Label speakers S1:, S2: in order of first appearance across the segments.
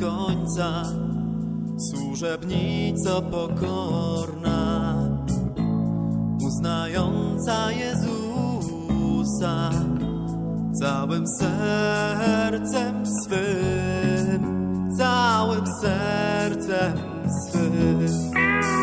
S1: końca, służebnico pokorna, uznająca Jezusa całym sercem swym, całym sercem swym.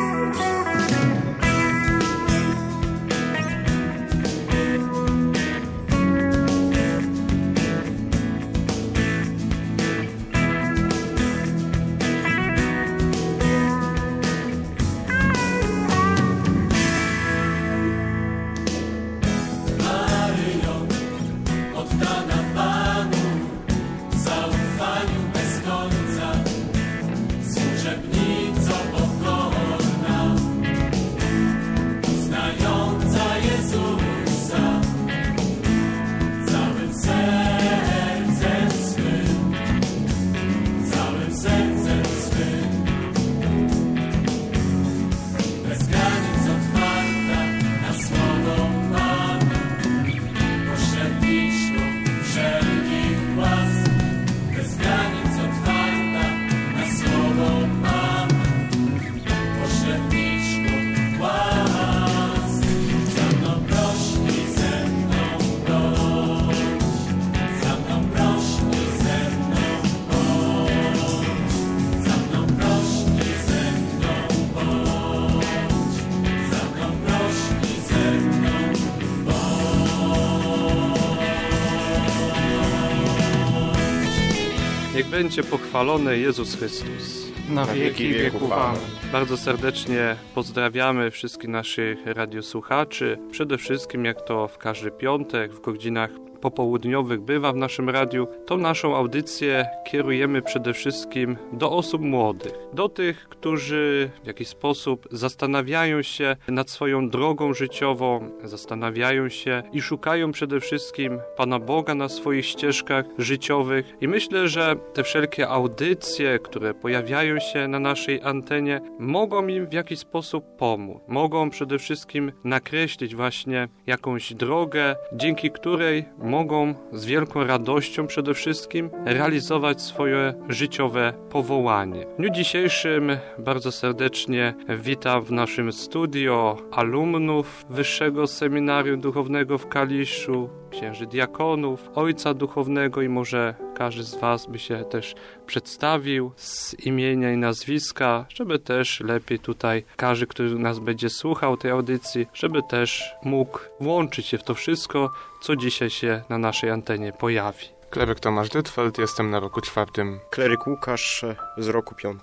S2: Niech będzie pochwalony Jezus Chrystus.
S3: Na wieki wieków. Amen.
S2: Bardzo serdecznie pozdrawiamy wszystkich naszych radiosłuchaczy. Przede wszystkim, jak to w każdy piątek, w godzinach popołudniowych bywa w naszym radiu, tą naszą audycję kierujemy przede wszystkim do osób młodych. Do tych, którzy w jakiś sposób zastanawiają się nad swoją drogą życiową, zastanawiają się i szukają przede wszystkim Pana Boga na swoich ścieżkach życiowych. I myślę, że te wszelkie audycje, które pojawiają się na naszej antenie, mogą im w jakiś sposób pomóc. Mogą przede wszystkim nakreślić właśnie jakąś drogę, dzięki której mogą z wielką radością przede wszystkim realizować swoje życiowe powołanie. W dniu dzisiejszym bardzo serdecznie witam w naszym studio alumnów Wyższego Seminarium Duchownego w Kaliszu, księży diakonów, ojca duchownego i może każdy z Was by się też przedstawił z imienia i nazwiska, żeby też lepiej tutaj każdy, który nas będzie słuchał tej audycji, żeby też mógł włączyć się w to wszystko, co dzisiaj się na naszej antenie pojawi.
S3: Kleryk Tomasz Dytfeld, jestem na roku 4.
S4: Kleryk Łukasz z roku 5.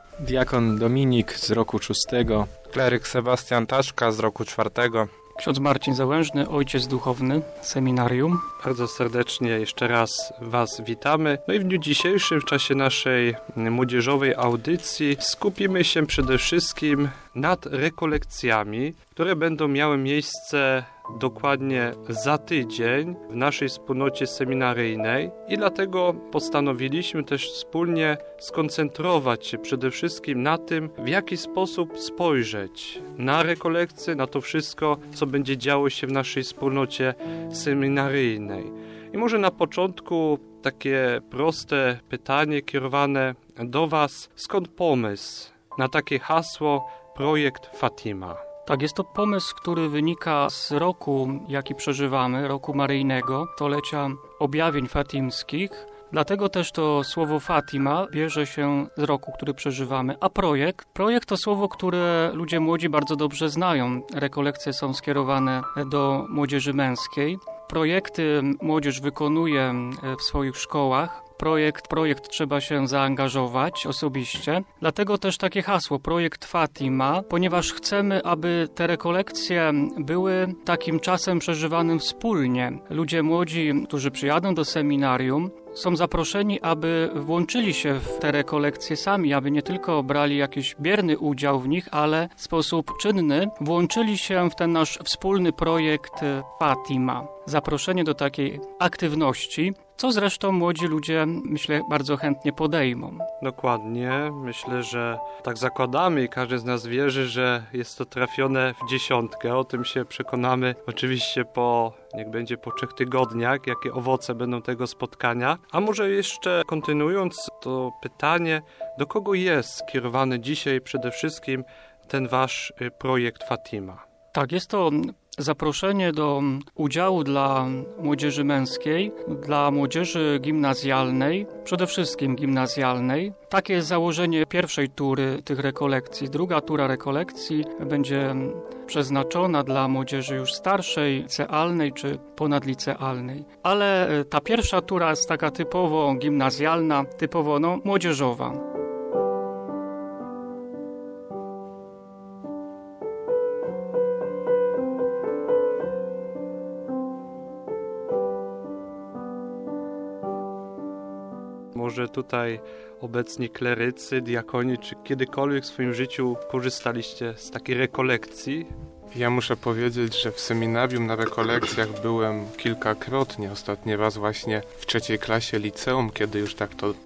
S5: Diakon Dominik z roku 6.
S6: Kleryk Sebastian Taszka z roku 4.
S7: Ksiądz Marcin Załężny, ojciec duchowny seminarium.
S2: Bardzo serdecznie jeszcze raz Was witamy. No i w dniu dzisiejszym, w czasie naszej młodzieżowej audycji, skupimy się przede wszystkim nad rekolekcjami, które będą miały miejsce dokładnie za tydzień w naszej wspólnocie seminaryjnej i dlatego postanowiliśmy też wspólnie skoncentrować się przede wszystkim na tym, w jaki sposób spojrzeć na rekolekcje, na to wszystko, co będzie działo się w naszej wspólnocie seminaryjnej. I może na początku takie proste pytanie kierowane do Was. Skąd pomysł na takie hasło Projekt Fatima?
S7: Tak, jest to pomysł, który wynika z roku, jaki przeżywamy, roku maryjnego, stolecia objawień fatimskich. Dlatego też to słowo Fatima bierze się z roku, który przeżywamy. A projekt to słowo, które ludzie młodzi bardzo dobrze znają. Rekolekcje są skierowane do młodzieży męskiej. Projekty młodzież wykonuje w swoich szkołach. Projekt trzeba się zaangażować osobiście. Dlatego też takie hasło, Projekt Fatima, ponieważ chcemy, aby te rekolekcje były takim czasem przeżywanym wspólnie. Ludzie młodzi, którzy przyjadą do seminarium, są zaproszeni, aby włączyli się w te rekolekcje sami, aby nie tylko brali jakiś bierny udział w nich, ale w sposób czynny włączyli się w ten nasz wspólny projekt Fatima. Zaproszenie do takiej aktywności co zresztą młodzi ludzie, myślę, bardzo chętnie podejmą.
S2: Dokładnie. Myślę, że tak zakładamy i każdy z nas wierzy, że jest to trafione w 10. O tym się przekonamy oczywiście niech będzie po 3 tygodniach, jakie owoce będą tego spotkania. A może jeszcze kontynuując to pytanie, do kogo jest skierowany dzisiaj przede wszystkim ten wasz projekt Fatima?
S7: Tak, jest to zaproszenie do udziału dla młodzieży męskiej, dla młodzieży gimnazjalnej, przede wszystkim gimnazjalnej. Takie jest założenie pierwszej tury tych rekolekcji. Druga tura rekolekcji będzie przeznaczona dla młodzieży już starszej, licealnej czy ponadlicealnej. Ale ta pierwsza tura jest taka typowo gimnazjalna, typowo młodzieżowa.
S2: Może tutaj obecni klerycy, diakoni, czy kiedykolwiek w swoim życiu korzystaliście z takiej rekolekcji?
S3: Ja muszę powiedzieć, że w seminarium na rekolekcjach byłem kilkakrotnie. Ostatni raz właśnie w 3. klasie liceum, kiedy już tak to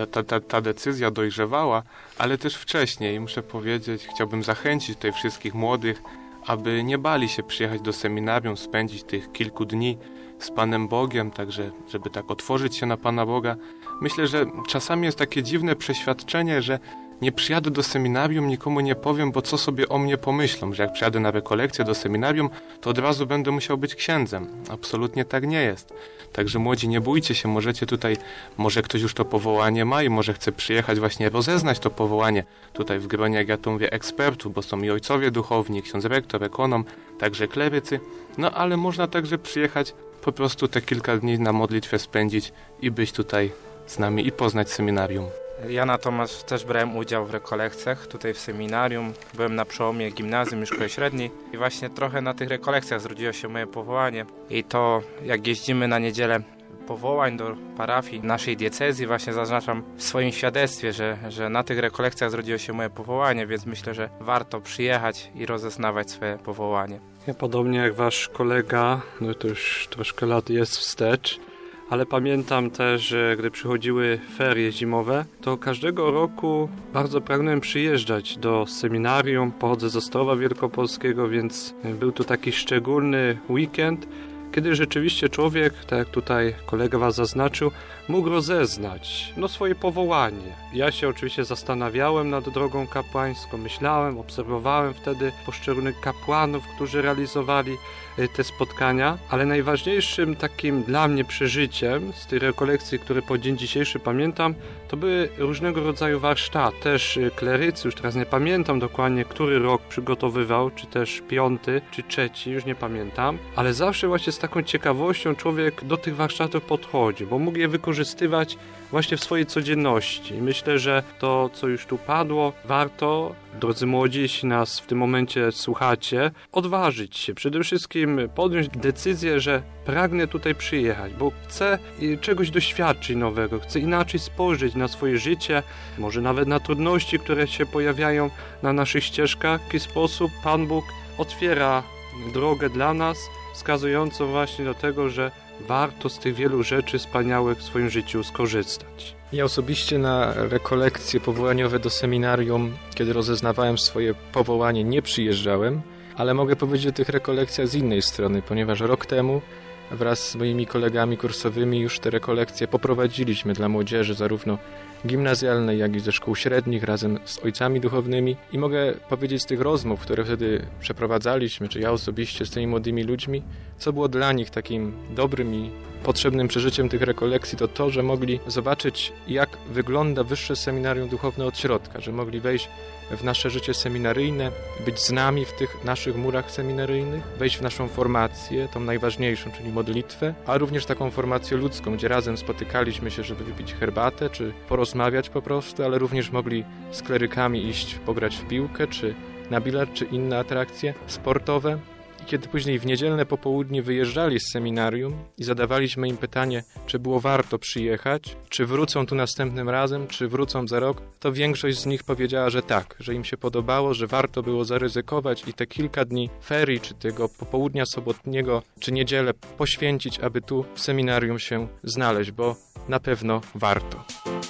S3: ta decyzja dojrzewała, ale też wcześniej. Muszę powiedzieć, chciałbym zachęcić tutaj wszystkich młodych, aby nie bali się przyjechać do seminarium, spędzić tych kilku dni z Panem Bogiem, także żeby tak otworzyć się na Pana Boga. Myślę, że czasami jest takie dziwne przeświadczenie, że nie przyjadę do seminarium, nikomu nie powiem, bo co sobie o mnie pomyślą, że jak przyjadę na rekolekcję do seminarium, to od razu będę musiał być księdzem. Absolutnie tak nie jest. Także młodzi, nie bójcie się, możecie tutaj, może ktoś już to powołanie ma i może chce przyjechać właśnie rozeznać to powołanie tutaj w gronie, jak ja to mówię, ekspertów, bo są i ojcowie duchowni, ksiądz rektor, ekonom, także klerycy, ale można także przyjechać, po prostu te kilka dni na modlitwę spędzić i być tutaj z nami i poznać seminarium.
S6: Ja natomiast też brałem udział w rekolekcjach tutaj w seminarium. Byłem na przełomie gimnazjum i szkoły średniej i właśnie trochę na tych rekolekcjach zrodziło się moje powołanie. I to jak jeździmy na niedzielę powołań do parafii naszej diecezji, właśnie zaznaczam w swoim świadectwie, że na tych rekolekcjach zrodziło się moje powołanie, więc myślę, że warto przyjechać i rozeznawać swoje powołanie.
S2: Ja podobnie jak wasz kolega, to już troszkę lat jest wstecz, ale pamiętam też, że gdy przychodziły ferie zimowe, to każdego roku bardzo pragnąłem przyjeżdżać do seminarium. Pochodzę z Ostrowa Wielkopolskiego, więc był to taki szczególny weekend, kiedy rzeczywiście człowiek, tak jak tutaj kolega was zaznaczył, mógł rozeznać swoje powołanie. Ja się oczywiście zastanawiałem nad drogą kapłańską, myślałem, obserwowałem wtedy poszczególnych kapłanów, którzy realizowali te spotkania, ale najważniejszym takim dla mnie przeżyciem z tej rekolekcji, które po dzień dzisiejszy pamiętam, to były różnego rodzaju warsztaty. Też klerycy, już teraz nie pamiętam dokładnie, który rok przygotowywał, czy też 5, czy 3, już nie pamiętam, ale zawsze właśnie z taką ciekawością człowiek do tych warsztatów podchodzi, bo mógł je wykorzystywać właśnie w swojej codzienności. I myślę, że to, co już tu padło, warto, drodzy młodzi, jeśli nas w tym momencie słuchacie, odważyć się. Przede wszystkim podjąć decyzję, że pragnę tutaj przyjechać, bo chcę czegoś doświadczyć nowego, chcę inaczej spojrzeć na swoje życie, może nawet na trudności, które się pojawiają na naszych ścieżkach. W jaki sposób Pan Bóg otwiera drogę dla nas, wskazującą właśnie do tego, że warto z tych wielu rzeczy wspaniałych w swoim życiu skorzystać.
S5: Ja osobiście na rekolekcje powołaniowe do seminarium, kiedy rozeznawałem swoje powołanie, nie przyjeżdżałem, ale mogę powiedzieć o tych rekolekcjach z innej strony, ponieważ rok temu wraz z moimi kolegami kursowymi już te rekolekcje poprowadziliśmy dla młodzieży, zarówno gimnazjalnej, jak i ze szkół średnich, razem z ojcami duchownymi. I mogę powiedzieć z tych rozmów, które wtedy przeprowadzaliśmy, czy ja osobiście z tymi młodymi ludźmi, co było dla nich takim dobrym i potrzebnym przeżyciem tych rekolekcji, to to, że mogli zobaczyć, jak wygląda wyższe seminarium duchowne od środka, że mogli wejść w nasze życie seminaryjne, być z nami w tych naszych murach seminaryjnych, wejść w naszą formację, tą najważniejszą, czyli modlitwę, a również taką formację ludzką, gdzie razem spotykaliśmy się, żeby wypić herbatę, czy porozmawiać po prostu, ale również mogli z klerykami iść pograć w piłkę, czy na bilard, czy inne atrakcje sportowe. I kiedy później w niedzielne popołudnie wyjeżdżali z seminarium i zadawaliśmy im pytanie, czy było warto przyjechać, czy wrócą tu następnym razem, czy wrócą za rok, to większość z nich powiedziała, że tak, że im się podobało, że warto było zaryzykować i te kilka dni ferii, czy tego popołudnia sobotniego, czy niedzielę poświęcić, aby tu w seminarium się znaleźć, bo na pewno warto.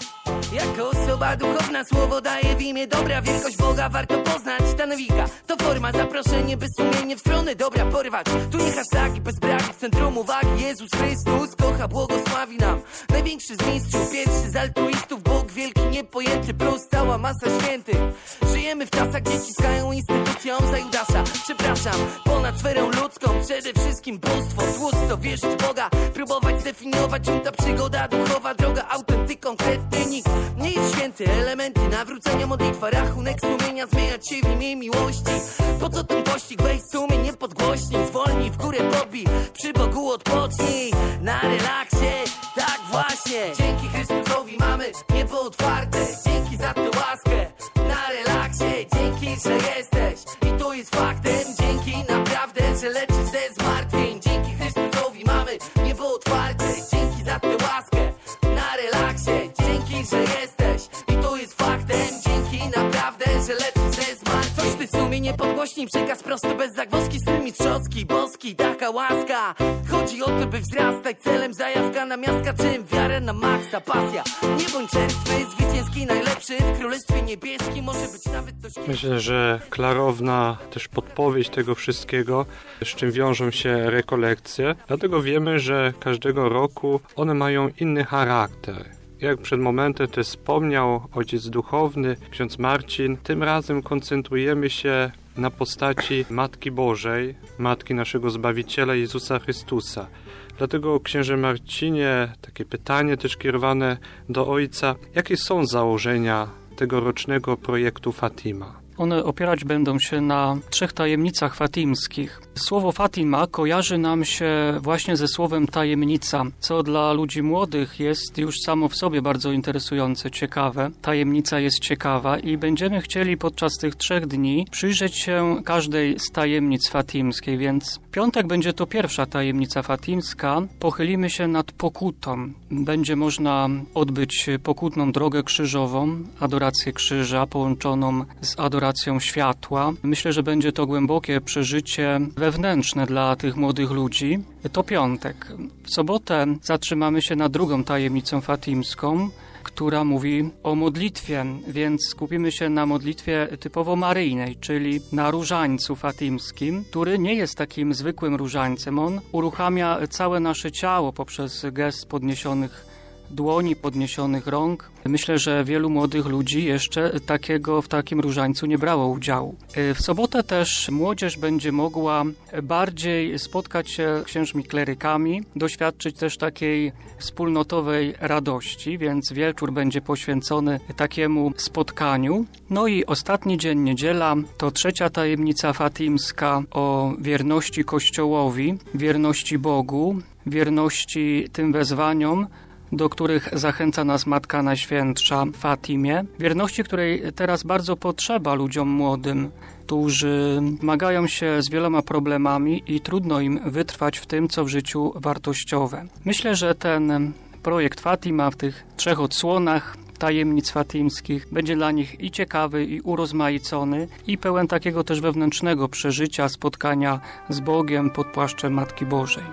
S8: Jako osoba duchowna słowo daje w imię dobra. Wielkość Boga warto poznać. Stanowika to forma, zaproszenie by sumienie w stronę dobra porwać. Tu nie hashtagi bez braki, w centrum uwagi Jezus Chrystus kocha, błogosławi nam. Największy z mistrzów, pierwszy z altruistów, Bóg wielki, niepojęty, plus cała masa świętych. Żyjemy w czasach, gdzie ciskają instytucją za Judasza. Przepraszam, ponad sferą ludzką, przede wszystkim bóstwo, tłusto, wierzyć w Boga, próbować zdefiniować, czym ta przygoda duchowa, droga, autentyk, konkretnie nikt nie jest święty. Elementy nawrócenia, modlitwa, rachunek sumienia, zmieniać się w imię miłości. Po co ten pościg? Weź sumień, nie podgłośnij, zwolnij, w górę podbij, przy Bogu odpocznij, na relaksie, tak właśnie. Dzięki Chrystusowi mamy niebo otwarte, dzięki za tę łaskę, na relaksie, dzięki, że jesteś i to jest faktem, dzięki naprawdę, że leczysz ze zmartwień. Dzięki Chrystusowi mamy niebo otwarte, dzięki za tę łaskę, na relaksie, dzięki, że jesteś i to jest faktem, dzięki naprawdę, że leczysz ze zmartwień. Coś ty sumienie podgłośnij, przekaz prosty, bez zagwozdki, styl mistrzowski, boski, taka łaska. Chodzi o to, by wzrastać, celem zajawka na miastka, czym wiarę na maksa, pasja. Nie bądź czerstwy, zwycięski, najlepszy w Królestwie Niebieskim, może być nawet dość...
S2: Myślę, że klarowna też podpowiedź tego wszystkiego, z czym wiążą się rekolekcje. Dlatego wiemy, że każdego roku one mają inny charakter. Jak przed momentem też wspomniał ojciec duchowny, ksiądz Marcin, tym razem koncentrujemy się na postaci Matki Bożej, Matki naszego Zbawiciela Jezusa Chrystusa. Dlatego, księże Marcinie, takie pytanie też kierowane do ojca. Jakie są założenia tegorocznego projektu Fatima?
S7: One opierać będą się na 3 tajemnicach fatimskich. Słowo Fatima kojarzy nam się właśnie ze słowem tajemnica, co dla ludzi młodych jest już samo w sobie bardzo interesujące, ciekawe. Tajemnica jest ciekawa i będziemy chcieli podczas tych 3 dni przyjrzeć się każdej z tajemnic fatimskiej, więc w piątek będzie to pierwsza tajemnica fatimska. Pochylimy się nad pokutą. Będzie można odbyć pokutną drogę krzyżową, adorację krzyża połączoną z adoracją światła. Myślę, że będzie to głębokie przeżycie wewnętrzne dla tych młodych ludzi. To piątek. W sobotę zatrzymamy się nad drugą tajemnicą fatimską, która mówi o modlitwie, więc skupimy się na modlitwie typowo maryjnej, czyli na różańcu fatimskim, który nie jest takim zwykłym różańcem. On uruchamia całe nasze ciało poprzez gest podniesionych dłoni, podniesionych rąk. Myślę, że wielu młodych ludzi jeszcze w takim różańcu nie brało udziału. W sobotę też młodzież będzie mogła bardziej spotkać się z księżmi klerykami, doświadczyć też takiej wspólnotowej radości, więc wieczór będzie poświęcony takiemu spotkaniu. No i ostatni dzień, niedziela, to 3. tajemnica fatimska o wierności Kościołowi, wierności Bogu, wierności tym wezwaniom, do których zachęca nas Matka Najświętsza w Fatimie. Wierności, której teraz bardzo potrzeba ludziom młodym, którzy zmagają się z wieloma problemami i trudno im wytrwać w tym, co w życiu wartościowe. Myślę, że ten projekt Fatima w tych 3 odsłonach tajemnic fatimskich będzie dla nich i ciekawy, i urozmaicony, i pełen takiego też wewnętrznego przeżycia, spotkania z Bogiem pod płaszczem Matki Bożej.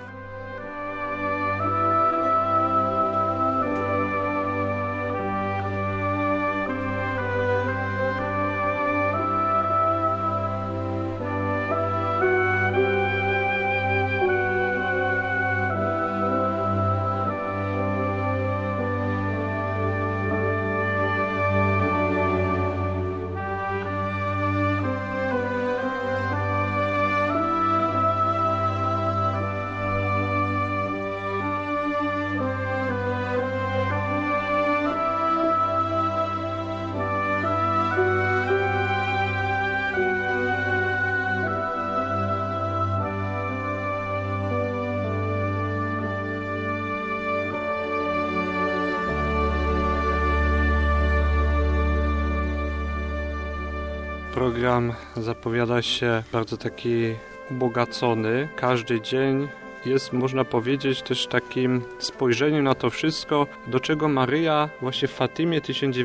S2: Program zapowiada się bardzo taki ubogacony. Każdy dzień jest, można powiedzieć, też takim spojrzeniem na to wszystko, do czego Maryja właśnie w Fatimie w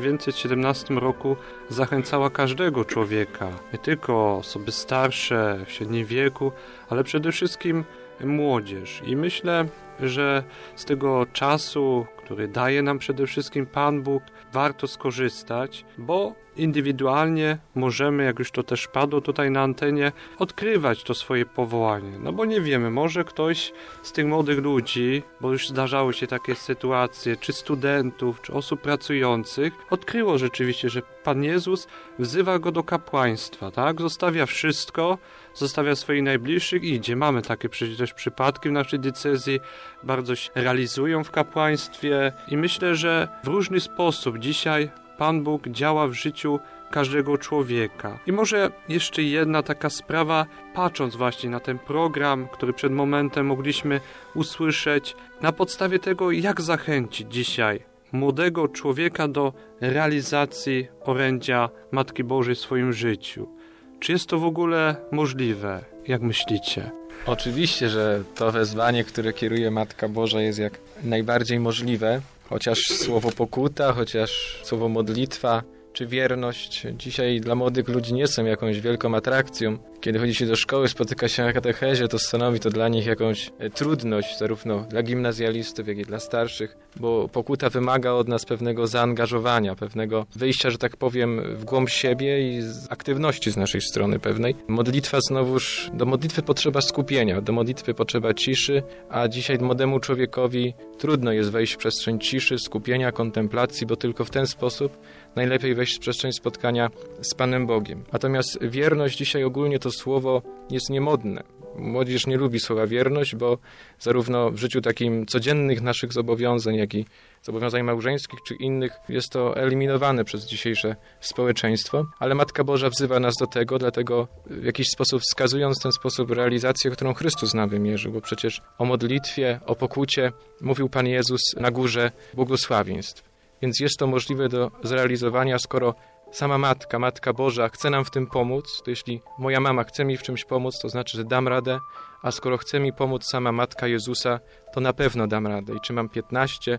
S2: 1917 roku zachęcała każdego człowieka. Nie tylko osoby starsze, w średnim wieku, ale przede wszystkim młodzież. I myślę, że z tego czasu, który daje nam przede wszystkim Pan Bóg, warto skorzystać, bo indywidualnie możemy, jak już to też padło tutaj na antenie, odkrywać to swoje powołanie. No bo nie wiemy, może ktoś z tych młodych ludzi, bo już zdarzały się takie sytuacje, czy studentów, czy osób pracujących, odkryło rzeczywiście, że Pan Jezus wzywa go do kapłaństwa, tak? Zostawia wszystko, zostawia swoich najbliższych i idzie. Mamy takie przecież też przypadki w naszej diecezji, bardzo się realizują w kapłaństwie i myślę, że w różny sposób dzisiaj Pan Bóg działa w życiu każdego człowieka. I może jeszcze jedna taka sprawa, patrząc właśnie na ten program, który przed momentem mogliśmy usłyszeć, na podstawie tego, jak zachęcić dzisiaj młodego człowieka do realizacji orędzia Matki Bożej w swoim życiu. Czy jest to w ogóle możliwe? Jak myślicie?
S5: Oczywiście, że to wezwanie, które kieruje Matka Boża, jest jak najbardziej możliwe. Chociaż słowo pokuta, chociaż słowo modlitwa czy wierność dzisiaj dla młodych ludzi nie są jakąś wielką atrakcją. Kiedy chodzi się do szkoły, spotyka się na katechezie, to stanowi to dla nich jakąś trudność, zarówno dla gimnazjalistów, jak i dla starszych, bo pokuta wymaga od nas pewnego zaangażowania, pewnego wyjścia, że tak powiem, w głąb siebie i aktywności z naszej strony pewnej. Modlitwa znowuż, do modlitwy potrzeba skupienia, do modlitwy potrzeba ciszy, a dzisiaj młodemu człowiekowi trudno jest wejść w przestrzeń ciszy, skupienia, kontemplacji, bo tylko w ten sposób najlepiej wejść w przestrzeń spotkania z Panem Bogiem. Natomiast wierność dzisiaj ogólnie to słowo jest niemodne. Młodzież nie lubi słowa wierność, bo zarówno w życiu takim codziennych naszych zobowiązań, jak i zobowiązań małżeńskich czy innych jest to eliminowane przez dzisiejsze społeczeństwo. Ale Matka Boża wzywa nas do tego, dlatego w jakiś sposób wskazując ten sposób realizację, którą Chrystus nam wymierzył, bo przecież o modlitwie, o pokucie mówił Pan Jezus na górze błogosławieństw. Więc jest to możliwe do zrealizowania, skoro sama Matka Boża chce nam w tym pomóc, to jeśli moja mama chce mi w czymś pomóc, to znaczy, że dam radę, a skoro chce mi pomóc sama Matka Jezusa, to na pewno dam radę. I czy mam 15,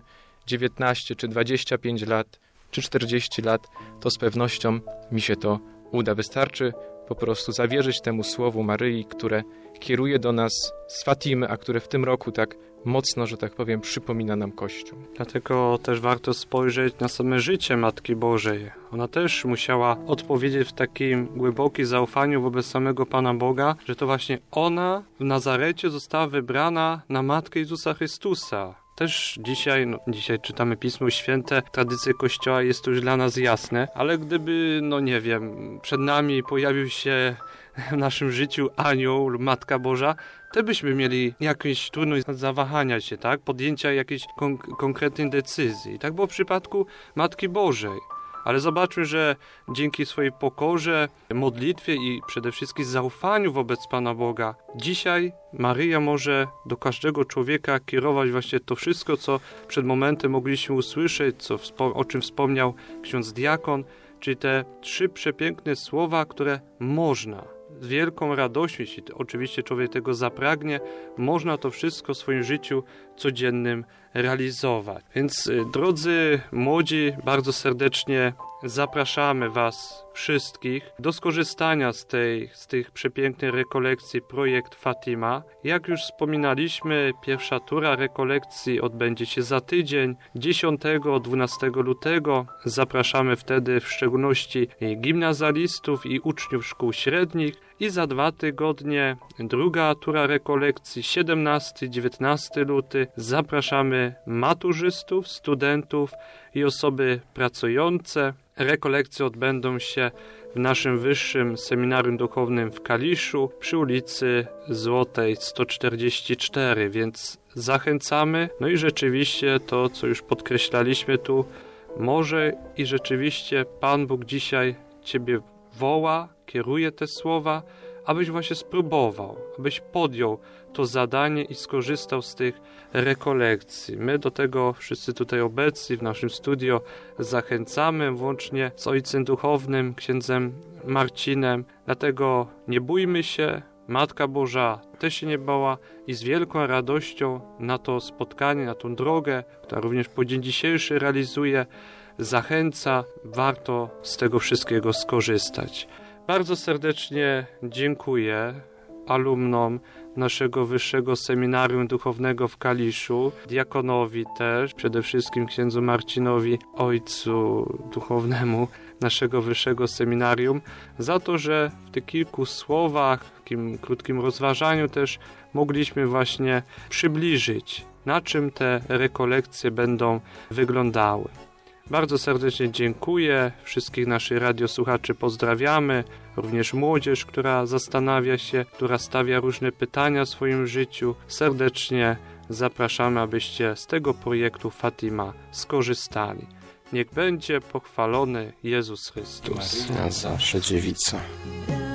S5: 19, czy 25 lat, czy 40 lat, to z pewnością mi się to uda. Wystarczy po prostu zawierzyć temu słowu Maryi, które kieruje do nas z Fatimy, a które w tym roku tak mocno, że tak powiem, przypomina nam Kościół.
S2: Dlatego też warto spojrzeć na same życie Matki Bożej. Ona też musiała odpowiedzieć w takim głębokim zaufaniu wobec samego Pana Boga, że to właśnie ona w Nazarecie została wybrana na Matkę Jezusa Chrystusa. Też dzisiaj czytamy Pismo Święte, tradycje Kościoła, jest to już dla nas jasne, ale gdyby, nie wiem, przed nami pojawił się w naszym życiu anioł lub Matka Boża, to byśmy mieli jakąś trudność zawahania się, tak? Podjęcia jakiejś konkretnej decyzji. I tak było w przypadku Matki Bożej. Ale zobaczmy, że dzięki swojej pokorze, modlitwie i przede wszystkim zaufaniu wobec Pana Boga, dzisiaj Maryja może do każdego człowieka kierować właśnie to wszystko, co przed momentem mogliśmy usłyszeć, o czym wspomniał ksiądz diakon, czyli te 3 przepiękne słowa, które można z wielką radością, jeśli oczywiście człowiek tego zapragnie, można to wszystko w swoim życiu codziennym realizować. Więc drodzy młodzi, bardzo serdecznie zapraszamy Was wszystkich do skorzystania z tych przepięknych rekolekcji Projekt Fatima. Jak już wspominaliśmy, pierwsza tura rekolekcji odbędzie się za tydzień, 10-12 lutego. Zapraszamy wtedy w szczególności gimnazjalistów i uczniów szkół średnich i za 2 tygodnie druga tura rekolekcji, 17-19 luty. Zapraszamy maturzystów, studentów i osoby pracujące. Rekolekcje odbędą się w naszym wyższym seminarium duchownym w Kaliszu przy ulicy Złotej 144, więc zachęcamy. No i rzeczywiście to, co już podkreślaliśmy tu, może i rzeczywiście Pan Bóg dzisiaj Ciebie woła, kieruje te słowa, abyś właśnie spróbował, abyś podjął to zadanie i skorzystał z tych rekolekcji. My do tego wszyscy tutaj obecni w naszym studio zachęcamy, włącznie z ojcem duchownym, księdzem Marcinem. Dlatego nie bójmy się, Matka Boża też się nie bała i z wielką radością na to spotkanie, na tą drogę, która również po dzień dzisiejszy realizuje, zachęca, warto z tego wszystkiego skorzystać. Bardzo serdecznie dziękuję alumnom naszego Wyższego Seminarium Duchownego w Kaliszu, diakonowi też, przede wszystkim księdzu Marcinowi, ojcu duchownemu naszego Wyższego Seminarium, za to, że w tych kilku słowach, w takim krótkim rozważaniu też mogliśmy właśnie przybliżyć, na czym te rekolekcje będą wyglądały. Bardzo serdecznie dziękuję, wszystkich naszych radiosłuchaczy pozdrawiamy, również młodzież, która zastanawia się, która stawia różne pytania w swoim życiu. Serdecznie zapraszamy, abyście z tego projektu Fatima skorzystali. Niech będzie pochwalony Jezus Chrystus.
S4: Na zawsze dziewica.